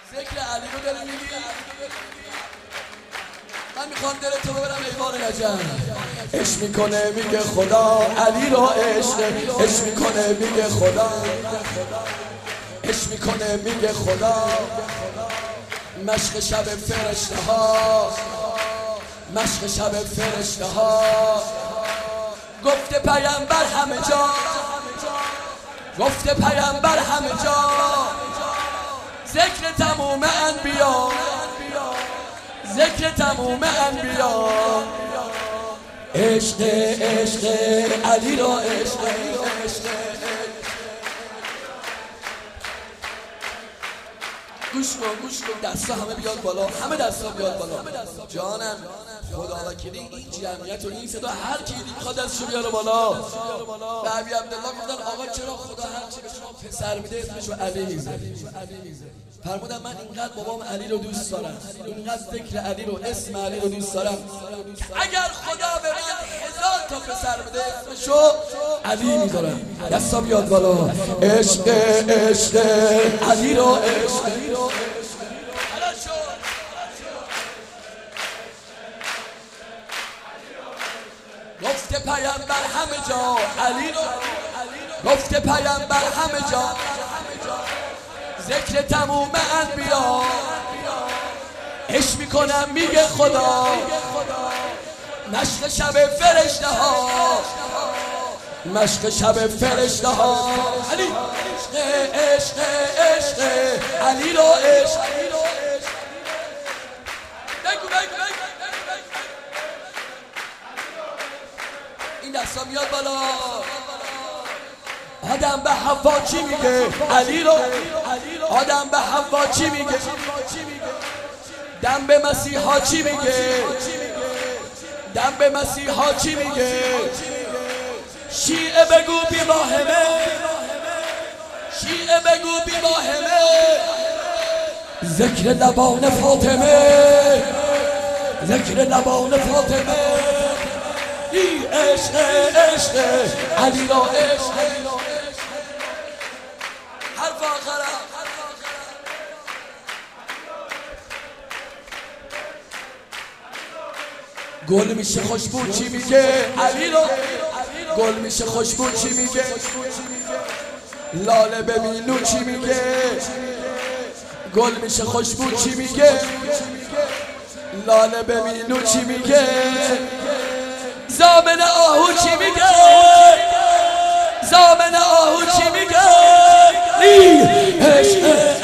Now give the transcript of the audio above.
ذکر علی رو داری میگی؟ من میخوام دلتو ببرم ایوان نجم. عشق میکنه میگه خدا علی رو عشق میکنه میگه خدا عشق میکنه میگه خدا مشق شب فرشته ها مشق شب فرشته ها گفته پیامبر همه جا گفته پیامبر همه جا ذکر تموم انبیا ذکر تموم انبیا عشق عشق علی را عشق گوش کن دستا همه بیاد بالا همه دستا بیاد بالا جانم خدا وکیلی این جمعیت و این صدا هر کی میخواد دستشو بیاره بالا به ابی عبدالله گفتن آقا چرا خدا هر چی به شما پسر میده اسمشو علی میذاره فرمودن من اینقدر بابام علی رو دوست دارم اینقدر ذکر علی رو اسم علی رو دوست دارم اگر خدا به من 1000 تا پسر بده اسمشو علی میذارم دستا بیاد بالا عشق عشق علی رو عشق گفته پیامبر همه جا علی رو گفته پیامبر همه جا ذکر تموم انبیا عشق میکنم میگه خدا مشق شب فرشته ها مشق شب فرشته ها علی عشق عشق علی رو عشق این دستا میاد بالا آدم به حوا چی میگه علی رو آدم به حوا چی میگه دم به مسیحا چی میگه دم به مسیحا چی میگه شیعه بگو بی واهمه شیعه بگو بی واهمه ذکر لبان فاطمه ذکر لبان فاطمه ای عشق عشق علی را عشق حرف آخرم گل میشه خوشبو چی میگه علی رو گل میشه خوشبو چی میگه لاله به مینو چی میگه گل میشه خوشبو چی میگه لاله به مینو چی میگه زامن آهو چی میگه زامن آهو چی میگه عشق